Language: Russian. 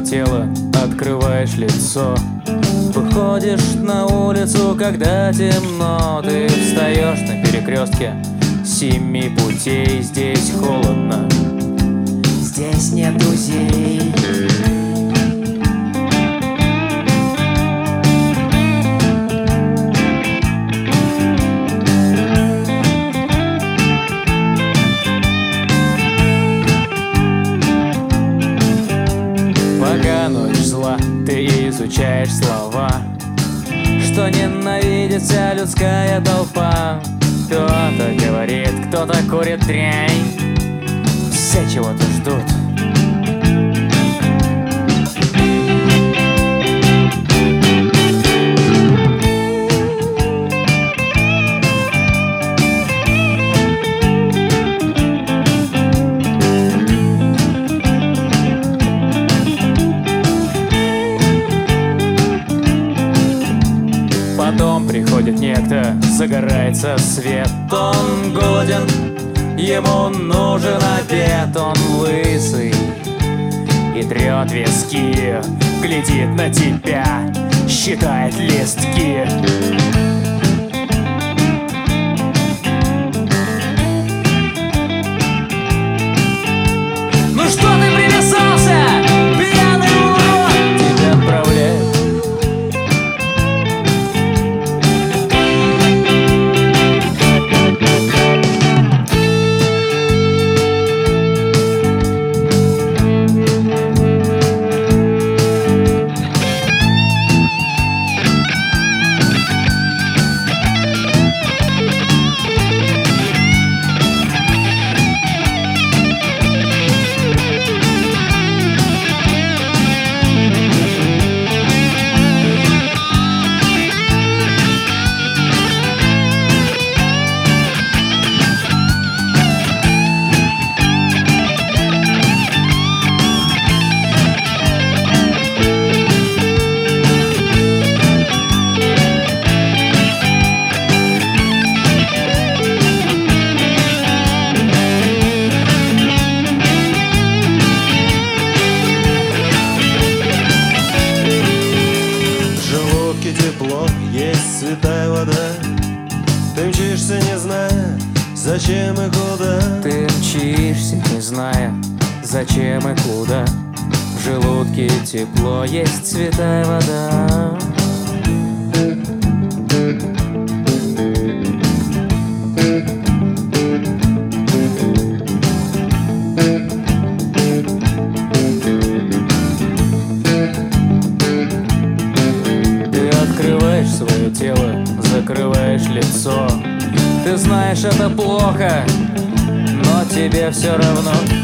тело, открываешь лицо. Выходишь на улицу, когда темно. Ты встаешь на перекрестке 7 путей. Здесь холодно, здесь нет друзей. Пока ночь зла, ты изучаешь слова, что ненавидит вся людская толпа. Кто-то говорит, кто-то курит дрянь, все чего-то ждут. Потом приходит некто, загорается свет. Он голоден, ему нужен обед. Он лысый и трет виски, глядит на тебя, считает листки. Ну что ты привязался, пьяный урод? Тебя отправляют. Тепло, есть святая вода. Ты мчишься, не зная, зачем и куда. Ты мчишься, не зная, зачем и куда. В желудке тепло, есть святая вода. Открываешь свое тело, закрываешь лицо. Ты знаешь, это плохо, но тебе все равно.